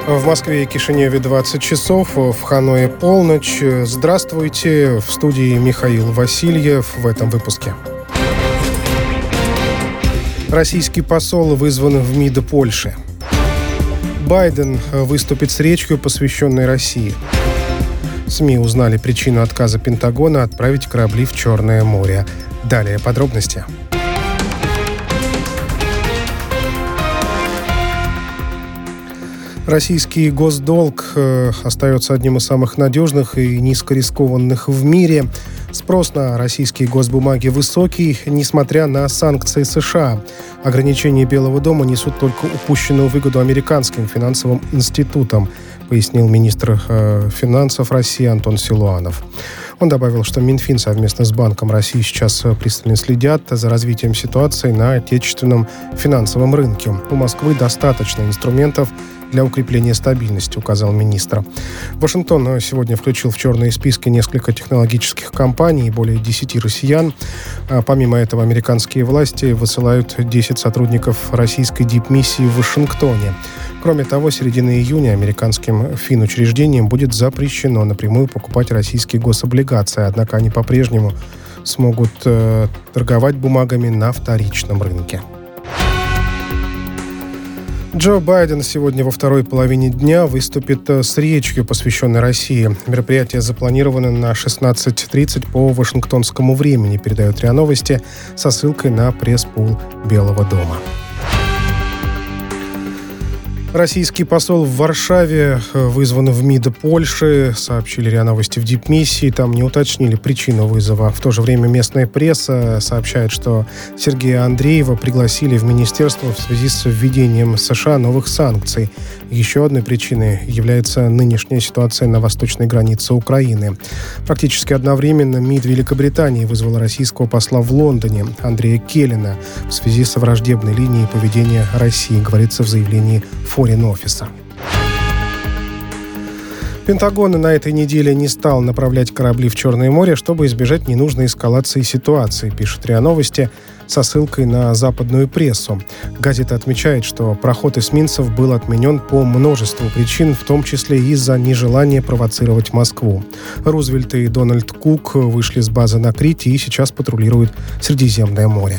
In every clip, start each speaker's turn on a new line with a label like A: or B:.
A: В Москве и Кишиневе 20 часов, в Ханое полночь. Здравствуйте, в студии Михаил Васильев в этом выпуске. Российский посол вызван в МИД Польши. Байден выступит с речью, посвященной России. СМИ узнали причину отказа Пентагона отправить корабли в Черное море. Далее подробности. Российский госдолг остается одним из самых надежных и низкорискованных в мире. Спрос на российские госбумаги высокий, несмотря на санкции США. Ограничения Белого дома несут только упущенную выгоду американским финансовым институтам, пояснил министр финансов России Антон Силуанов. Он добавил, что Минфин совместно с Банком России сейчас пристально следят за развитием ситуации на отечественном финансовом рынке. У Москвы достаточно инструментов для укрепления стабильности, указал министр. Вашингтон сегодня включил в черные списки несколько технологических компаний и более 10 россиян. Помимо этого, американские власти высылают 10 сотрудников российской дипмиссии в Вашингтоне. Кроме того, с середины июня американским финучреждениям будет запрещено напрямую покупать российские гособлигации, однако они по-прежнему смогут торговать бумагами на вторичном рынке. Джо Байден сегодня во второй половине дня выступит с речью, посвященной России. Мероприятие запланировано на 16:30 по вашингтонскому времени, передает РИА Новости со ссылкой на пресс-пул Белого дома. Российский посол в Варшаве вызван в МИД Польши, сообщили РИА Новости в дипмиссии. Там не уточнили причину вызова. В то же время местная пресса сообщает, что Сергея Андреева пригласили в министерство в связи с введением США новых санкций. Еще одной причиной является нынешняя ситуация на восточной границе Украины. Практически одновременно МИД Великобритании вызвал российского посла в Лондоне Андрея Келлина в связи со враждебной линией поведения России, говорится в заявлении Форин-офиса. Пентагон на этой неделе не стал направлять корабли в Черное море, чтобы избежать ненужной эскалации ситуации, пишет РИА Новости со ссылкой на западную прессу. Газета отмечает, что проход эсминцев был отменен по множеству причин, в том числе из-за нежелания провоцировать Москву. Рузвельт и Дональд Кук вышли с базы на Крите и сейчас патрулируют Средиземное море.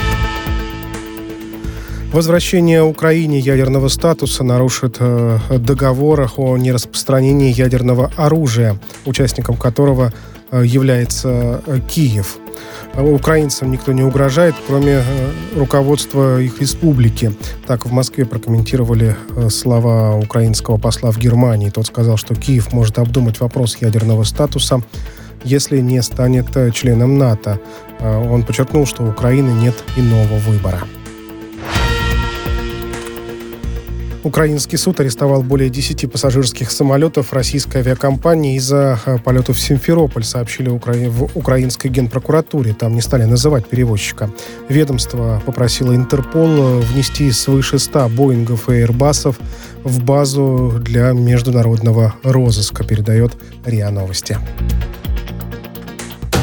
A: Возвращение Украине ядерного статуса нарушит договор о нераспространении ядерного оружия, участником которого является Киев. Украинцам никто не угрожает, кроме руководства их республики. Так в Москве прокомментировали слова украинского посла в Германии. Тот сказал, что Киев может обдумать вопрос ядерного статуса, если не станет членом НАТО. Он подчеркнул, что у Украины нет иного выбора. Украинский суд арестовал более 10 пассажирских самолетов российской авиакомпании из-за полетов в Симферополь, сообщили в украинской генпрокуратуре. Там не стали называть перевозчика. Ведомство попросило Интерпол внести свыше 100 Боингов и Airbus'ов в базу для международного розыска, передает РИА Новости.